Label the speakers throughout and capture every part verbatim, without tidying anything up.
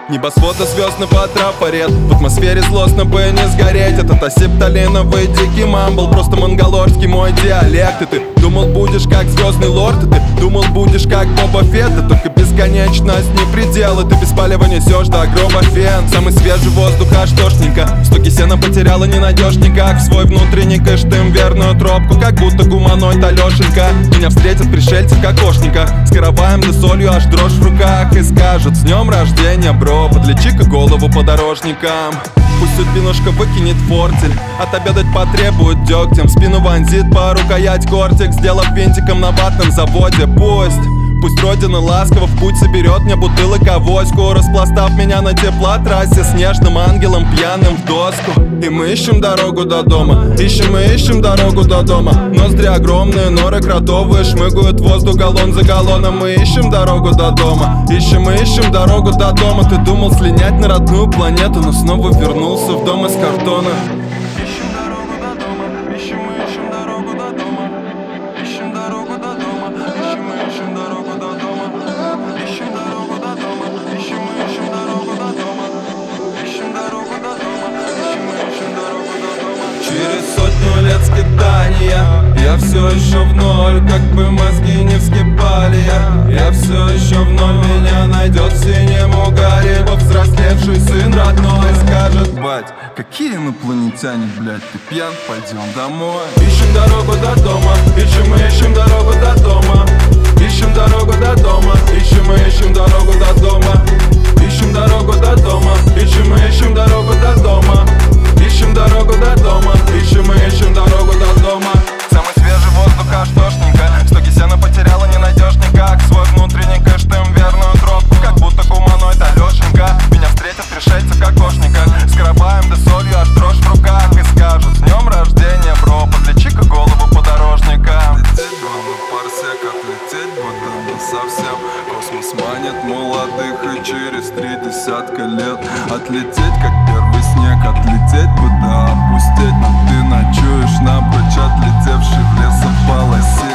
Speaker 1: Небосвода звездного трафарет, в атмосфере злостно бы не сгореть. Этот асепталиновый дикий мамбл, просто монголорский мой диалект. И ты думал будешь как звездный лорд, и ты думал будешь как Боба Фетт. И только бесконечность не предел, и ты без палева несешь до гроба фен. Самый свежий воздух аж тошненько, стоки сена потеряла ненадежненько. В свой внутренний кыштым верную тропку, как будто гуманоид Алешенька. Меня встретят пришельцы в кокошниках, с караваем да солью аж дрожь в руках. И скажут: с днем рождения, бро, подлечи-ка голову подорожникам. Пусть судьбинушка выкинет фортель, отобедать потребует дегтем, в спину вонзит по рукоять кортик, сделав винтиком на ватном заводе. Пусть Пусть родина ласково в путь соберет мне бутылок авоську, распластав меня на теплотрассе снежным ангелом пьяным в доску. И мы ищем дорогу до дома, ищем и ищем дорогу до дома. Ноздри огромные, норы кротовые, шмыгают воздух галлон за галлоном. Мы ищем дорогу до дома, ищем и ищем дорогу до дома. Ты думал слинять на родную планету, но снова вернулся в дом из картона.
Speaker 2: Ищем дорогу до дома, ищем и ищем дорогу до дома. Ищем дорогу до дома, ищем и ищем дорогу до дома. Ищем дорогу до дома, ищем и ищем дорогу до дома. Ищем дорогу до дома, ищем и ищем дорогу до дома.
Speaker 1: Через сотню лет скитания я все еще в ноль, как бы мозги не вскипали. Я, я все еще в ноль, меня найдет в синем угаре повзрослевший сын родной. Скажет: бать, какие инопланетяне, блядь, ты пьян, пойдем домой. Ищем дорогу до дома, ищем и ищем дорогу до дома. Ищем дорогу до дома, ищем и ищем дорогу до дома. Ищем дорогу до дома, ищем и ищем дорогу до дома. Ищем дорогу до дома, ищем и ищем дорогу до дома. Самый свежий воздух аж тошненько, стоки сена потеряла не найдешь никак. Свой внутренний кыштым верную тропку, как будто гуманоид Алешенька. Меня встретят пришельцы в кокошниках, с караваем да солью аж дрожь в руках. И скажут: с днем рождения, бро, подлечи-ка голову подорожникам. Лететь бы на парсек, отлететь бы там совсем. Космос манит молодых, и через три десятка лет отлететь, как первый снег. Отлететь бы да опустеть, но ты ночуешь напрочь, отлетевший в лесополосе.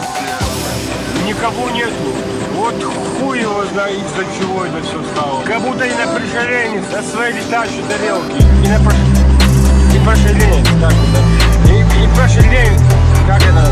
Speaker 3: Никого нету. Вот хуй его знает, из-за чего это все стало. Как будто и на пришеленец на своей летающей тарелке. И на прош... и прошеленец, так вот. И, и прошеленец, как это